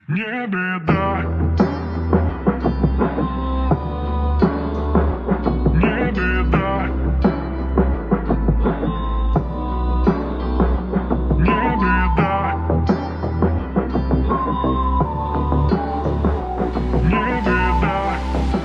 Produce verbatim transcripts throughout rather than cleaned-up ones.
Не беда, не беда, не беда, не беда.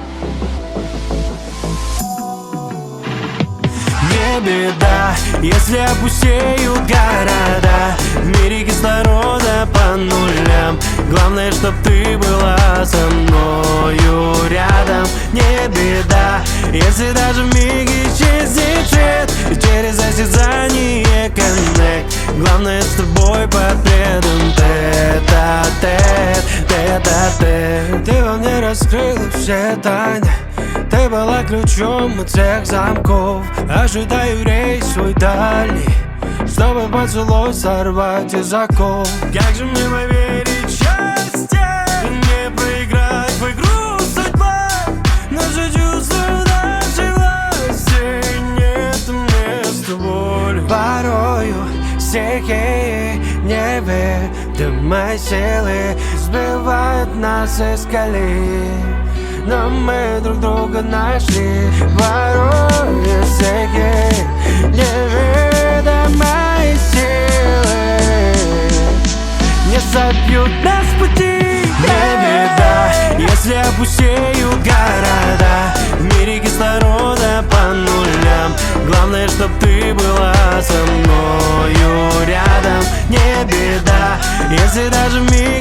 Не беда, если опустеют города, в мире кислорода по нулям. Главное, чтоб ты была со мною рядом. Не беда, если даже в миг исчезнет свет и через осязание коннект. Главное, с тобой под пледом тет-а-тет, тет-а-тет. Ты во мне раскрыла все тайны, ты была ключом от всех замков. Ожидаю рейс свой дальний, чтобы поцелуй сорвать из оков. Как же мне поверить в счастье и не проиграть в игру судьба? Наши чувства, наши власти, нет места боли. Порою стихии неведомой силы сбивают нас из колеи, но мы друг друга нашли. Порой стихи неведомой силы не собьют нас с пути. Не беда, если опустеют города, в мире кислорода по нулям. Главное, чтоб ты была со мною рядом. Не беда, если даже в мире